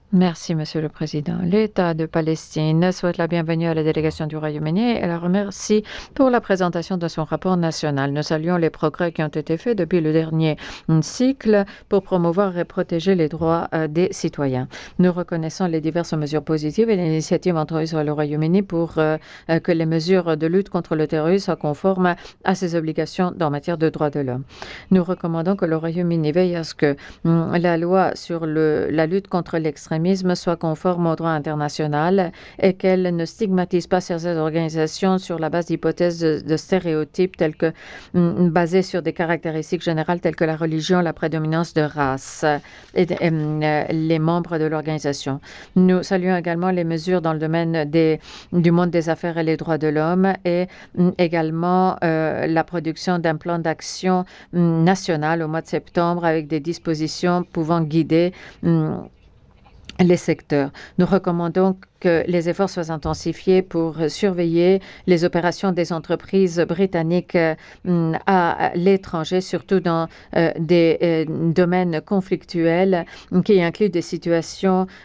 Merci, Monsieur le Président. L'État de Palestine souhaite la bienvenue à la délégation du Royaume-Uni et la remercie pour la présentation de son rapport national. Nous saluons les progrès qui ont été faits depuis le dernier cycle pour promouvoir et protéger les droits des citoyens. Nous reconnaissons les diverses mesures positives et les initiatives entreprises par le Royaume-Uni pour que les mesures de lutte contre le terrorisme soient conformes à ses obligations en matière de droits de l'homme. Nous recommandons que le Royaume-Uni veille à ce que la loi sur la lutte contre l'extrémisme soit conforme au droit international et qu'elle ne stigmatise pas certaines organisations sur la base d'hypothèses de stéréotypes tels que basés sur des caractéristiques générales telles que la religion, la prédominance de race et les membres de l'organisation. Nous saluons également les mesures dans le domaine du monde des affaires et les droits de l'homme et également la production d'un plan d'action national au mois de septembre avec des dispositions pouvant guider les secteurs. Nous recommandons que les efforts soient intensifiés pour surveiller les opérations des entreprises britanniques à l'étranger, surtout dans des domaines conflictuels qui incluent des situations